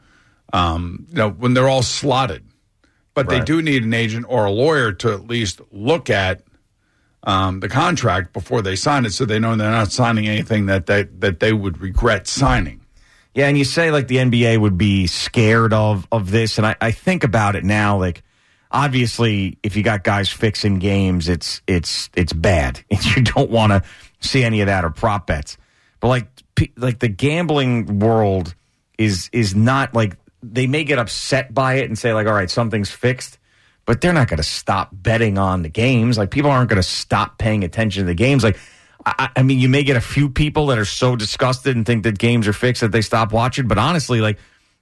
when they're all slotted. But They do need an agent or a lawyer to at least look at the contract before they sign it, so they know they're not signing anything that they would regret signing. Yeah, and you say like the NBA would be scared of this, and I think about it now, like obviously if you got guys fixing games, it's bad. You don't want to see any of that or prop bets. But like the gambling world is not like, they may get upset by it and say like, all right, something's fixed, but they're not going to stop betting on the games. Like people aren't going to stop paying attention to the games. Like, I mean, you may get a few people that are so disgusted and think that games are fixed that they stop watching. But honestly, like,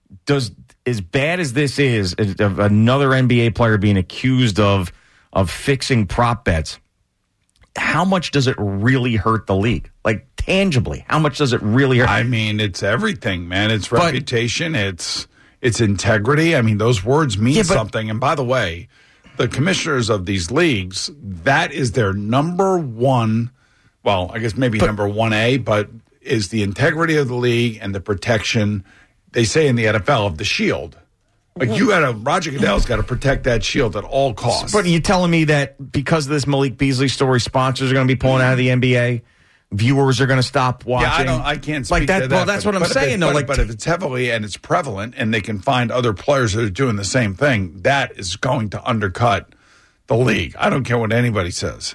as bad as this is, of another NBA player being accused of fixing prop bets, how much does it really hurt the league? Like, tangibly, how much does it really hurt? I mean, it's everything, man. It's reputation. It's integrity. I mean, those words mean something. And by the way, the commissioners of these leagues, that is their number one, well, I guess maybe number 1A, but is the integrity of the league and the protection, they say in the NFL, of the shield. Like Roger Goodell's got to protect that shield at all costs. But you're telling me that because of this Malik Beasley story, sponsors are going to be pulling out of the NBA? Viewers are going to stop watching? Yeah, I can't speak to that. Well, that's what I'm saying, though. But if it's heavily and it's prevalent and they can find other players that are doing the same thing, that is going to undercut the league. I don't care what anybody says.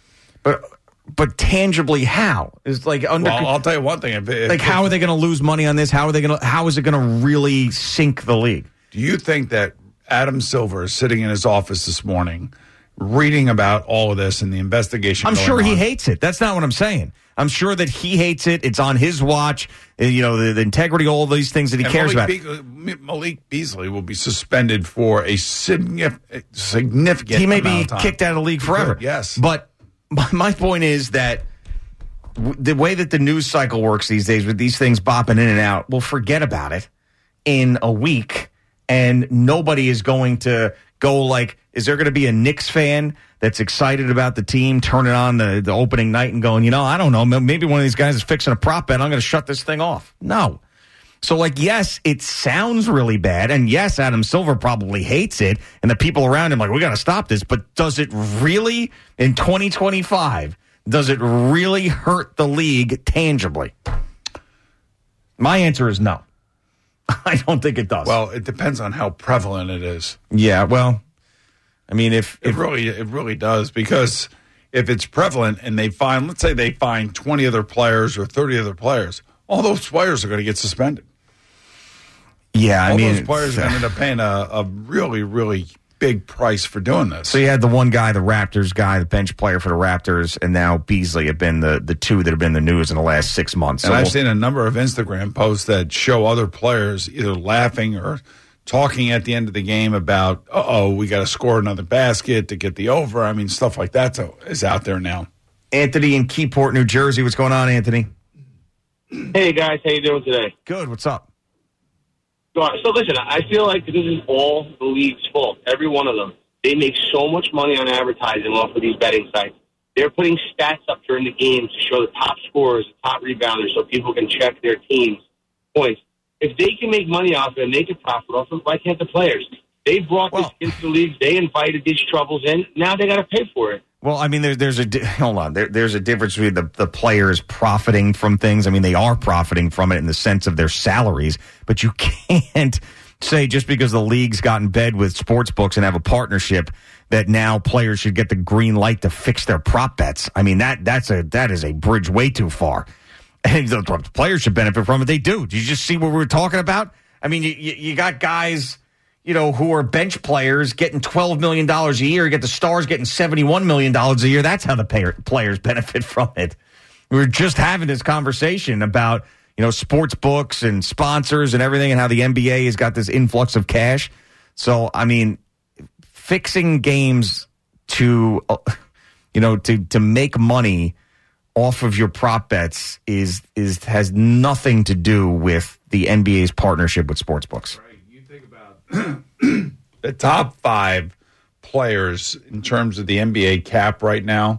But tangibly, how? I'll tell you one thing. How are they going to lose money on this? How is it going to really sink the league? Do you think that Adam Silver is sitting in his office this morning reading about all of this and the investigation? I'm sure he hates it. That's not what I'm saying. I'm sure that he hates it. It's on his watch. The integrity, all these things that he cares about. Malik Beasley will be suspended for a significant He may be amount of time. kicked out of the league forever. Yes. But my point is that the way that the news cycle works these days with these things bopping in and out, we'll forget about it in a week, and nobody is going to go like, is there going to be a Knicks fan that's excited about the team turning on the opening night and going, I don't know, maybe one of these guys is fixing a prop bet, I'm going to shut this thing off? No. So, yes, it sounds really bad, and yes, Adam Silver probably hates it, and the people around him we got to stop this, but does it really, in 2025, does it really hurt the league tangibly? My answer is no. I don't think it does. Well, it depends on how prevalent it is. Yeah, well, I mean, it really does, because if it's prevalent and let's say they find 20 other players or 30 other players, all those players are going to get suspended. Yeah, all those players ended up paying a really, really big price for doing this. So you had the one guy, the Raptors guy, the bench player for the Raptors, and now Beasley have been the two that have been in the news in the last 6 months. And I've seen a number of Instagram posts that show other players either laughing or talking at the end of the game about, we got to score another basket to get the over. I mean, stuff like that is out there now. Anthony in Keyport, New Jersey. What's going on, Anthony? Hey, guys. How you doing today? Good. What's up? So listen, I feel like this is all the league's fault. Every one of them. They make so much money on advertising off of these betting sites. They're putting stats up during the games to show the top scorers, the top rebounders, so people can check their team's points. If they can make money off it and make a profit off it, why can't the players? They brought this into the league. They invited these troubles in. Now they got to pay for it. Well, I mean, there's a difference between the players profiting from things. I mean, they are profiting from it in the sense of their salaries, but you can't say just because the league's got in bed with sports books and have a partnership that now players should get the green light to fix their prop bets. I mean, that is a bridge way too far. And the players should benefit from it. They do. Did you just see what we were talking about? I mean, you got guys, who are bench players getting $12 million a year. You get the stars getting $71 million a year. That's how the players benefit from it. We were just having this conversation about, sports books and sponsors and everything and how the NBA has got this influx of cash. So, I mean, fixing games to make money off of your prop bets has nothing to do with the NBA's partnership with sports books. Right. You think about the top 5 players in terms of the NBA cap right now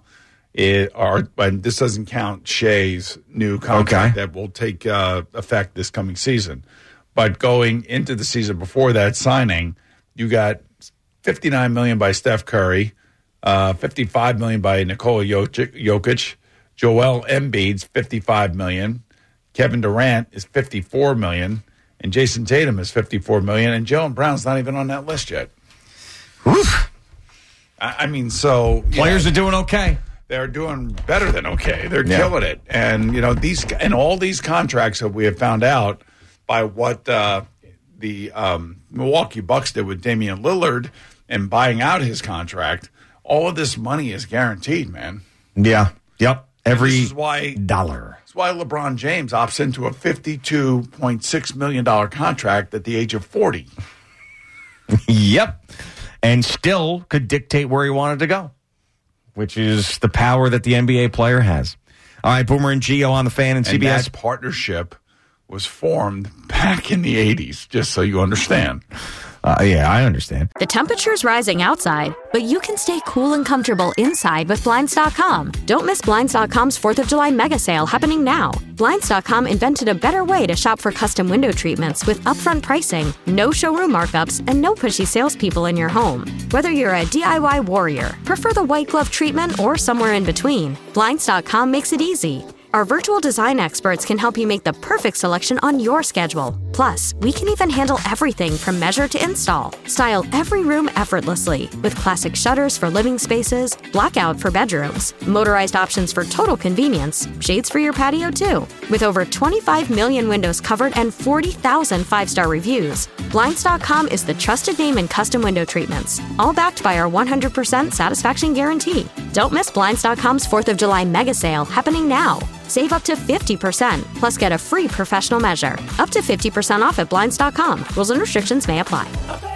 and this doesn't count Shea's new contract that will take effect this coming season. But going into the season before that signing, you got $59 million by Steph Curry, $55 million by Nikola Jokic, Joel Embiid's $55 million, Kevin Durant is $54 million, and Jason Tatum is $54 million, and Jaylen Brown's not even on that list yet. Oof. I mean, so players are doing okay. They're doing better than okay. They're killing it, and all these contracts that we have found out by what the Milwaukee Bucks did with Damian Lillard and buying out his contract. All of this money is guaranteed, man. Yeah. Yep. Every dollar. That's why LeBron James opts into a $52.6 million contract at the age of 40. Yep. And still could dictate where he wanted to go, which is the power that the NBA player has. All right, Boomer and Gio on the Fan and CBS. That partnership was formed back in the 80s, just so you understand. Yeah, I understand. The temperature's rising outside, but you can stay cool and comfortable inside with Blinds.com. Don't miss Blinds.com's 4th of July mega sale happening now. Blinds.com invented a better way to shop for custom window treatments with upfront pricing, no showroom markups, and no pushy salespeople in your home. Whether you're a DIY warrior, prefer the white glove treatment, or somewhere in between, Blinds.com makes it easy. Our virtual design experts can help you make the perfect selection on your schedule. Plus, we can even handle everything from measure to install. Style every room effortlessly with classic shutters for living spaces, blackout for bedrooms, motorized options for total convenience, shades for your patio too. With over 25 million windows covered and 40,000 5-star reviews, Blinds.com is the trusted name in custom window treatments, all backed by our 100% satisfaction guarantee. Don't miss Blinds.com's 4th of July mega sale happening now. Save up to 50%, plus get a free professional measure. Up to 50% off at Blinds.com. Rules and restrictions may apply.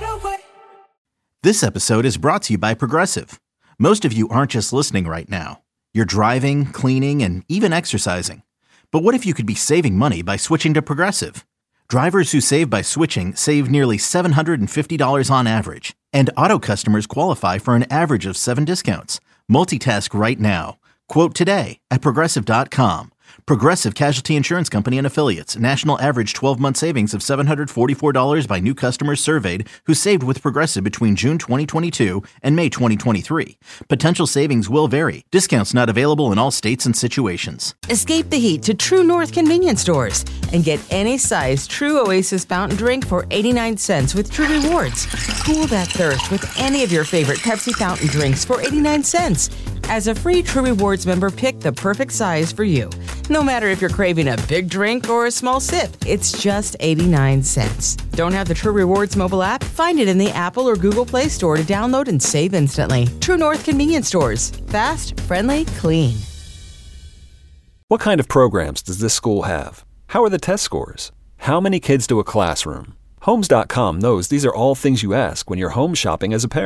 This episode is brought to you by Progressive. Most of you aren't just listening right now. You're driving, cleaning, and even exercising. But what if you could be saving money by switching to Progressive? Drivers who save by switching save nearly $750 on average. And auto customers qualify for an average of 7 discounts. Multitask right now. Quote today at Progressive.com. Progressive Casualty Insurance Company and Affiliates. National average 12-month savings of $744 by new customers surveyed who saved with Progressive between June 2022 and May 2023. Potential savings will vary. Discounts not available in all states and situations. Escape the heat to True North convenience stores and get any size True Oasis fountain drink for 89 cents with True Rewards. Cool that thirst with any of your favorite Pepsi fountain drinks for 89 cents. As a free True Rewards member, pick the perfect size for you. No matter if you're craving a big drink or a small sip, it's just 89 cents. Don't have the True Rewards mobile app? Find it in the Apple or Google Play Store to download and save instantly. True North convenience stores. Fast, friendly, clean. What kind of programs does this school have? How are the test scores? How many kids to a classroom? Homes.com knows these are all things you ask when you're home shopping as a parent.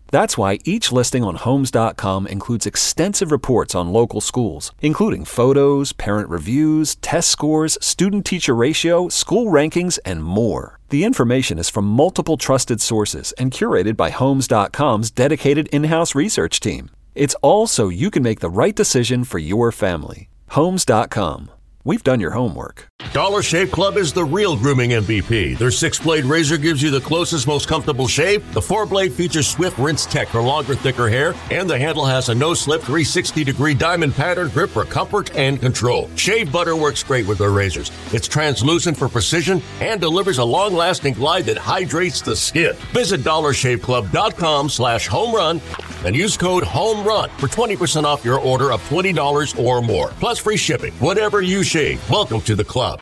That's why each listing on Homes.com includes extensive reports on local schools, including photos, parent reviews, test scores, student-teacher ratio, school rankings, and more. The information is from multiple trusted sources and curated by Homes.com's dedicated in-house research team. It's all so you can make the right decision for your family. Homes.com. We've done your homework. Dollar Shave Club is the real grooming MVP. Their 6-blade razor gives you the closest, most comfortable shave. The 4-blade features swift rinse tech for longer, thicker hair. And the handle has a no-slip 360-degree diamond pattern grip for comfort and control. Shave butter works great with their razors. It's translucent for precision and delivers a long-lasting glide that hydrates the skin. Visit DollarShaveClub.com/homerun and use code HOMERUN for 20% off your order of $20 or more. Plus free shipping. Whatever you shave, welcome to the club.